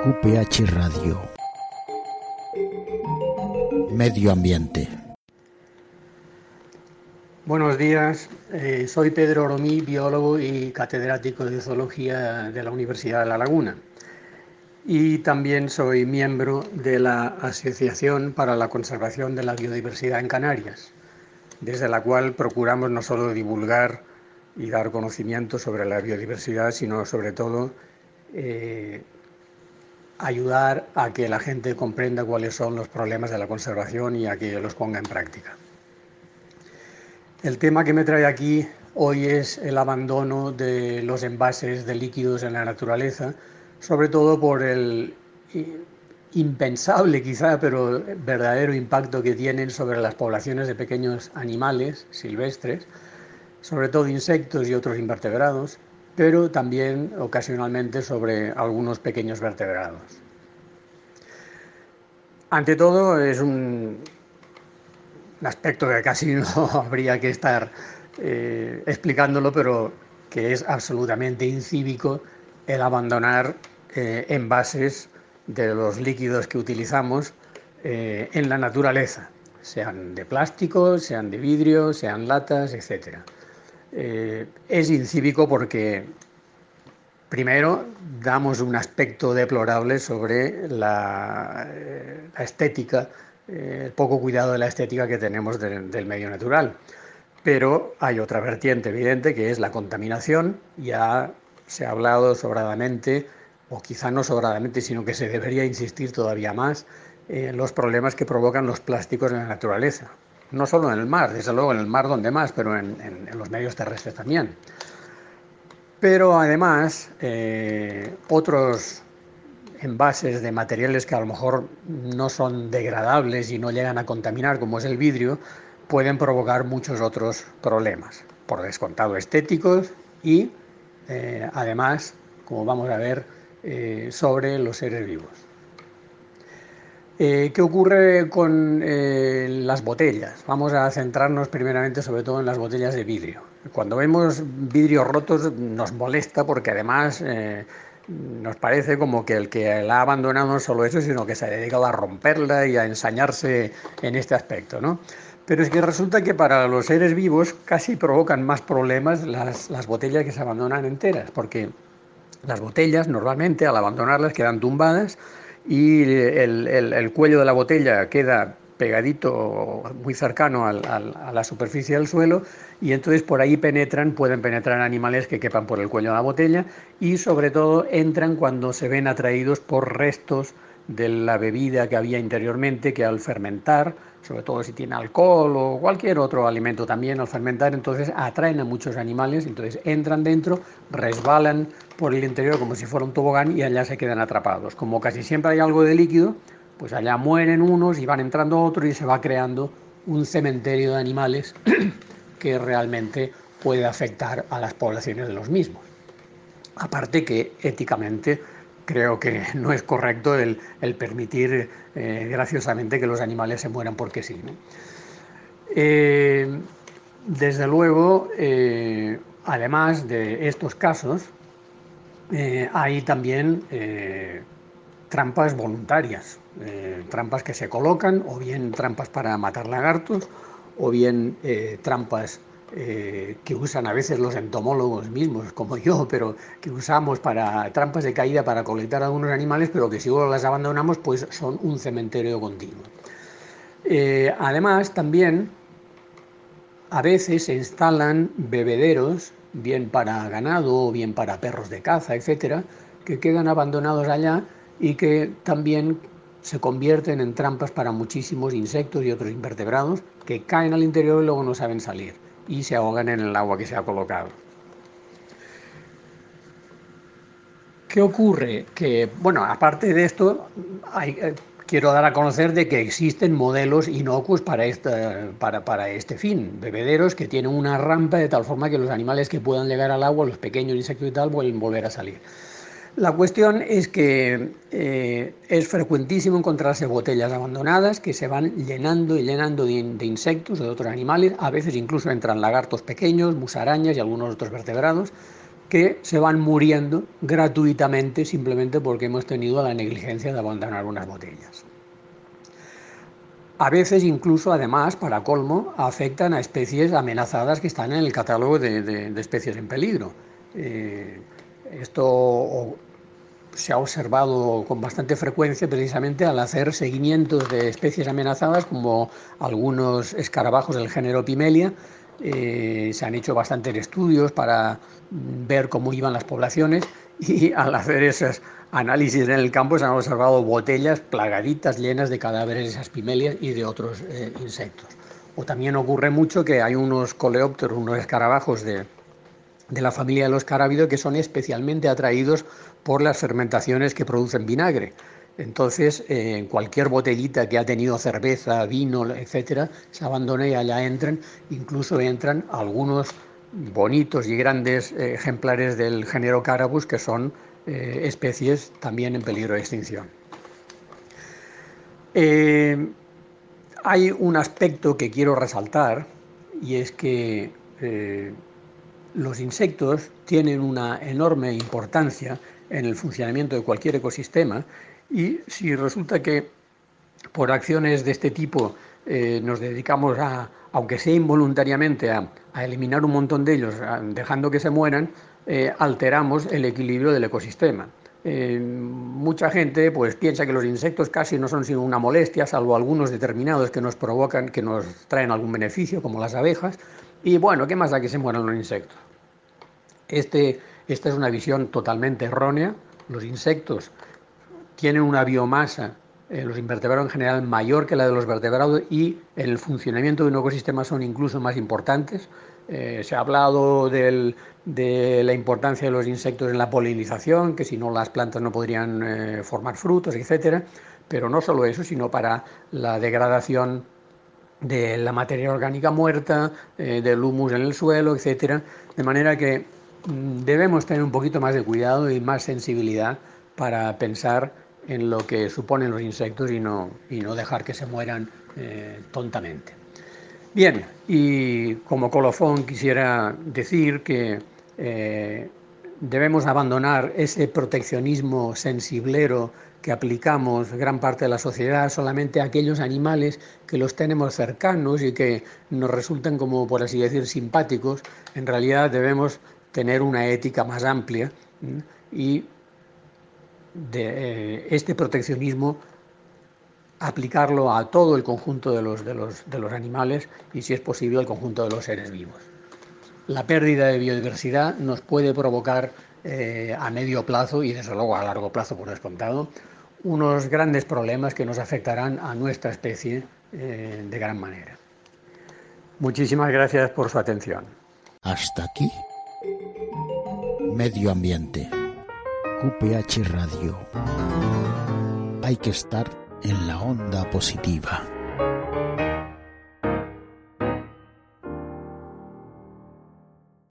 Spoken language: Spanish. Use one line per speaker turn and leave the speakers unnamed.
QPH Radio. Medio ambiente.
Buenos días, soy Pedro Oromí, biólogo y catedrático de zoología de la Universidad de La Laguna. Y también soy miembro de la Asociación para la Conservación de la Biodiversidad en Canarias, desde la cual procuramos no solo divulgar y dar conocimiento sobre la biodiversidad, sino sobre todo ayudar a que la gente comprenda cuáles son los problemas de la conservación y a que los ponga en práctica. El tema que me trae aquí hoy es el abandono de los envases de líquidos en la naturaleza, sobre todo por el impensable quizá, pero verdadero impacto que tienen sobre las poblaciones de pequeños animales silvestres, sobre todo insectos y otros invertebrados, pero también ocasionalmente sobre algunos pequeños vertebrados. Ante todo, es un aspecto que casi no habría que estar explicándolo, pero que es absolutamente incívico el abandonar envases de los líquidos que utilizamos en la naturaleza, sean de plástico, sean de vidrio, sean latas, etc. Es incívico porque, primero, damos un aspecto deplorable sobre la estética, el poco cuidado de la estética que tenemos del medio natural. Pero hay otra vertiente evidente que es la contaminación. Ya se ha hablado sobradamente, o quizá no sobradamente, sino que se debería insistir todavía más en los problemas que provocan los plásticos en la naturaleza. No solo en el mar, desde luego en el mar donde más, pero en los medios terrestres también. Pero además, otros envases de materiales que a lo mejor no son degradables y no llegan a contaminar, como es el vidrio, pueden provocar muchos otros problemas, por descontado estéticos y además, como vamos a ver, sobre los seres vivos. ¿Qué ocurre con las botellas? Vamos a centrarnos primeramente sobre todo en las botellas de vidrio. Cuando vemos vidrios rotos nos molesta porque además nos parece como que el que la ha abandonado no solo eso, sino que se ha dedicado a romperla y a ensañarse en este aspecto, ¿no? Pero es que resulta que para los seres vivos casi provocan más problemas las botellas que se abandonan enteras, porque las botellas normalmente al abandonarlas quedan tumbadas y el cuello de la botella queda pegadito, muy cercano a la superficie del suelo, y entonces por ahí pueden penetrar animales que quepan por el cuello de la botella, y sobre todo entran cuando se ven atraídos por restos de la bebida que había interiormente, que al fermentar, sobre todo si tiene alcohol o cualquier otro alimento también, al fermentar entonces atraen a muchos animales, entonces entran dentro, resbalan por el interior como si fuera un tobogán y allá se quedan atrapados. Como casi siempre hay algo de líquido, pues allá mueren unos y van entrando otros y se va creando un cementerio de animales que realmente puede afectar a las poblaciones de los mismos. Aparte que éticamente creo que no es correcto el permitir graciosamente que los animales se mueran porque sí, ¿no? Desde luego, además de estos casos, hay también trampas voluntarias, trampas que se colocan, o bien trampas para matar lagartos, o bien trampas que usan a veces los entomólogos mismos, como yo, pero que usamos para trampas de caída para colectar algunos animales, pero que si luego las abandonamos, pues son un cementerio continuo. Además, también a veces se instalan bebederos, bien para ganado o bien para perros de caza, etcétera, que quedan abandonados allá y que también se convierten en trampas para muchísimos insectos y otros invertebrados que caen al interior y luego no saben salir y se ahogan en el agua que se ha colocado. ¿Qué ocurre? Que, bueno, aparte de esto, quiero dar a conocer de que existen modelos inocuos para este fin, bebederos que tienen una rampa de tal forma que los animales que puedan llegar al agua, los pequeños insectos y tal, pueden volver a salir. La cuestión es que es frecuentísimo encontrarse botellas abandonadas que se van llenando y llenando de insectos o de otros animales, a veces incluso entran lagartos pequeños, musarañas y algunos otros vertebrados, que se van muriendo gratuitamente simplemente porque hemos tenido la negligencia de abandonar unas botellas. A veces incluso, además, para colmo, afectan a especies amenazadas que están en el catálogo de especies en peligro. Esto se ha observado con bastante frecuencia precisamente al hacer seguimientos de especies amenazadas como algunos escarabajos del género Pimelia. Se han hecho bastantes estudios para ver cómo iban las poblaciones y al hacer esos análisis en el campo se han observado botellas plagaditas llenas de cadáveres de esas pimelias y de otros insectos. O también ocurre mucho que hay unos coleópteros, unos escarabajos de la familia de los carábidos que son especialmente atraídos por las fermentaciones que producen vinagre. Entonces, cualquier botellita que ha tenido cerveza, vino, etcétera, se abandona y allá entran, incluso entran algunos bonitos y grandes ejemplares del género Carabus, que son especies también en peligro de extinción. Hay un aspecto que quiero resaltar, y es que los insectos tienen una enorme importancia en el funcionamiento de cualquier ecosistema, y si resulta que por acciones de este tipo nos dedicamos aunque sea involuntariamente, a eliminar un montón de ellos, dejando que se mueran, alteramos el equilibrio del ecosistema. Mucha gente pues piensa que los insectos casi no son sino una molestia, salvo algunos determinados que nos provocan, que nos traen algún beneficio, como las abejas, y bueno, ¿qué más da que se mueran los insectos? Esta es una visión totalmente errónea. Los insectos tienen una biomasa, los invertebrados en general, mayor que la de los vertebrados, y en el funcionamiento de un ecosistema son incluso más importantes. Se ha hablado de la importancia de los insectos en la polinización, que si no las plantas no podrían formar frutos, etc. Pero no solo eso, sino para la degradación de la materia orgánica muerta, del humus en el suelo, etc. De manera que debemos tener un poquito más de cuidado y más sensibilidad para pensar en lo que suponen los insectos y no dejar que se mueran tontamente. Bien, y como colofón quisiera decir que debemos abandonar ese proteccionismo sensiblero que aplicamos gran parte de la sociedad solamente a aquellos animales que los tenemos cercanos y que nos resultan, como por así decir, simpáticos. En realidad debemos tener una ética más amplia y este proteccionismo aplicarlo a todo el conjunto de los animales y, si es posible, al conjunto de los seres vivos. La pérdida de biodiversidad nos puede provocar a medio plazo y desde luego a largo plazo, por descontado, unos grandes problemas que nos afectarán a nuestra especie de gran manera. Muchísimas gracias por su atención.
Hasta aquí Medio Ambiente. QPH Radio. Hay que estar en la onda positiva.